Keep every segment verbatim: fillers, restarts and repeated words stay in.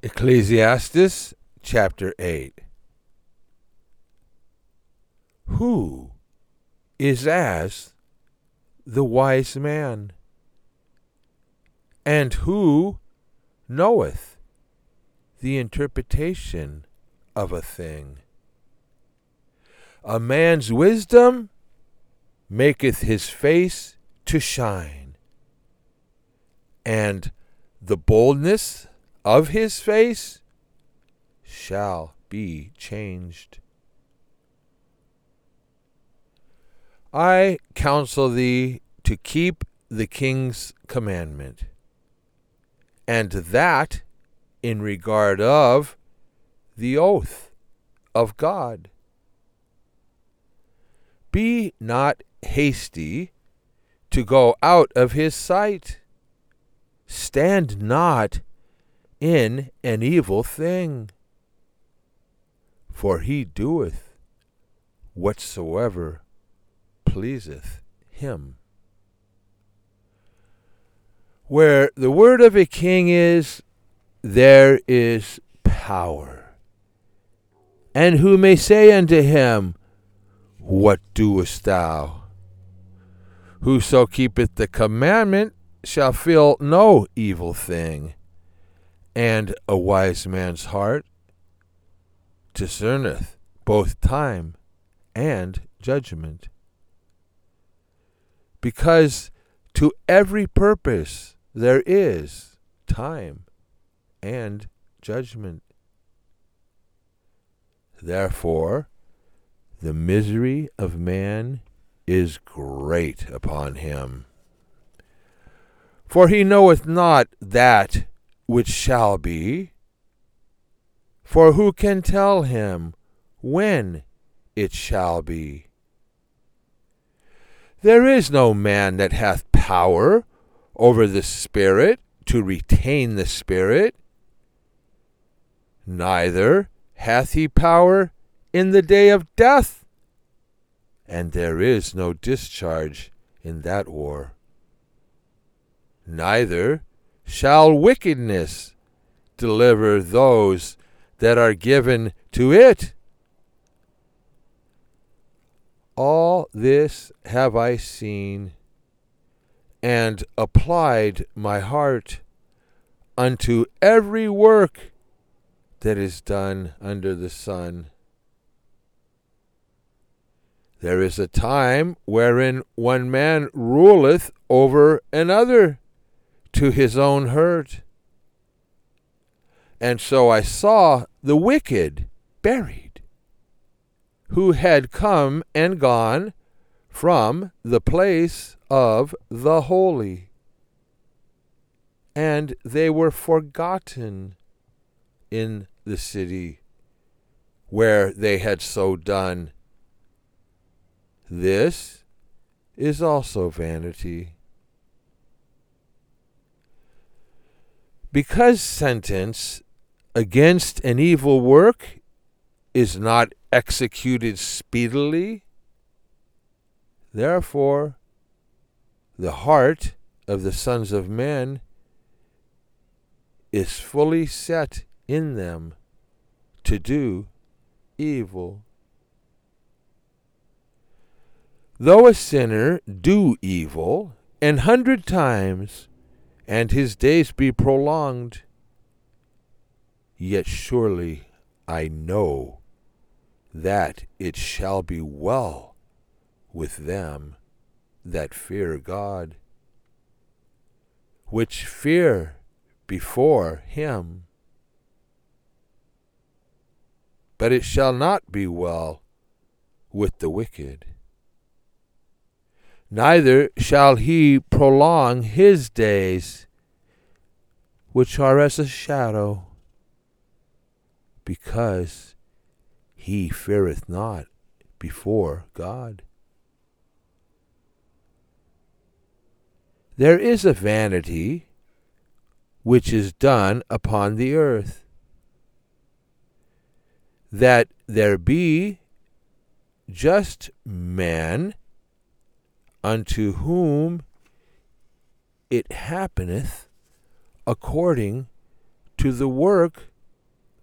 Ecclesiastes chapter eight. Who is as the wise man? And who knoweth the interpretation of a thing? A man's wisdom maketh his face to shine, and the boldness of his face shall be changed. I counsel thee to keep the king's commandment, and that in regard of the oath of God. Be not hasty to go out of his sight. Stand not in an evil thing, for he doeth whatsoever pleaseth him. Where the word of a king is, there is power. And who may say unto him, What doest thou? Whoso keepeth the commandment shall feel no evil thing, and a wise man's heart discerneth both time and judgment. Because to every purpose there is time and judgment. Therefore, the misery of man is great upon him. For he knoweth not that which shall be. For who can tell him when it shall be? There is no man that hath power over the Spirit to retain the Spirit, neither hath he power in the day of death, and there is no discharge in that war. Neither shall wickedness deliver those that are given to it. All this have I seen, and applied my heart unto every work that is done under the sun. There is a time wherein one man ruleth over another to his own hurt. And so I saw the wicked buried, who had come and gone from the place of the holy, and they were forgotten in the city where they had so done. This is also vanity. Because sentence against an evil work is not executed speedily, therefore the heart of the sons of men is fully set in them to do evil. Though a sinner do evil an hundred times, and his days be prolonged, yet surely I know that it shall be well with them that fear God, which fear before him. But it shall not be well with the wicked, neither shall he prolong his days, which are as a shadow, because he feareth not before God. There is a vanity which is done upon the earth, that there be just men unto whom it happeneth according to the work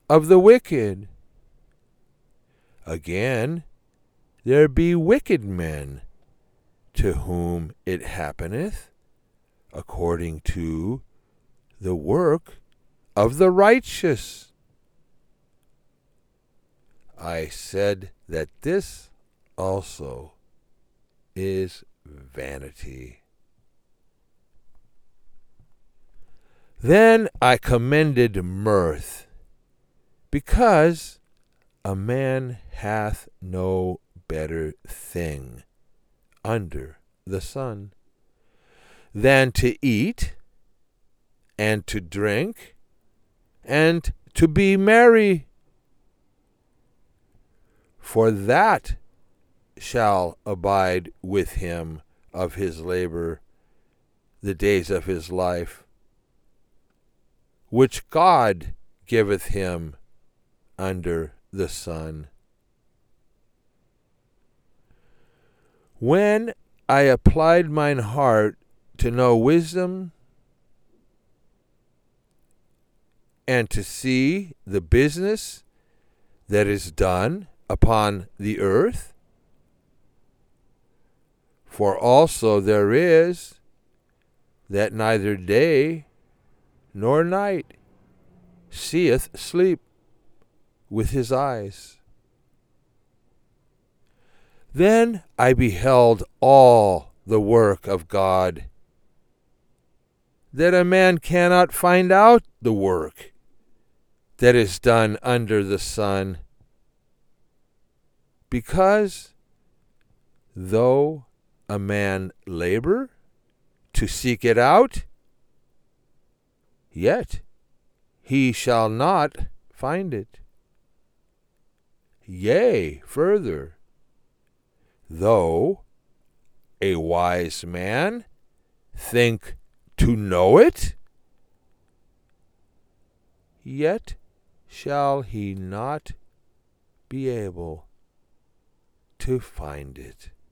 of the wicked. Again, there be wicked men, to whom it happeneth according to the work of the righteous. I said that this also is vanity. Then I commended mirth, because a man hath no better thing under the sun than to eat and to drink and to be merry, for that shall abide with him of his labor the days of his life, which God giveth him under the sun. When I applied mine heart to know wisdom, and to see the business that is done upon the earth, for also there is that neither day nor night seeth sleep with his eyes. Then I beheld all the work of God, that a man cannot find out the work that is done under the sun, because though a man labor to seek it out, yet he shall not find it. Yea, further, though a wise man think to know it, yet shall he not be able to find it.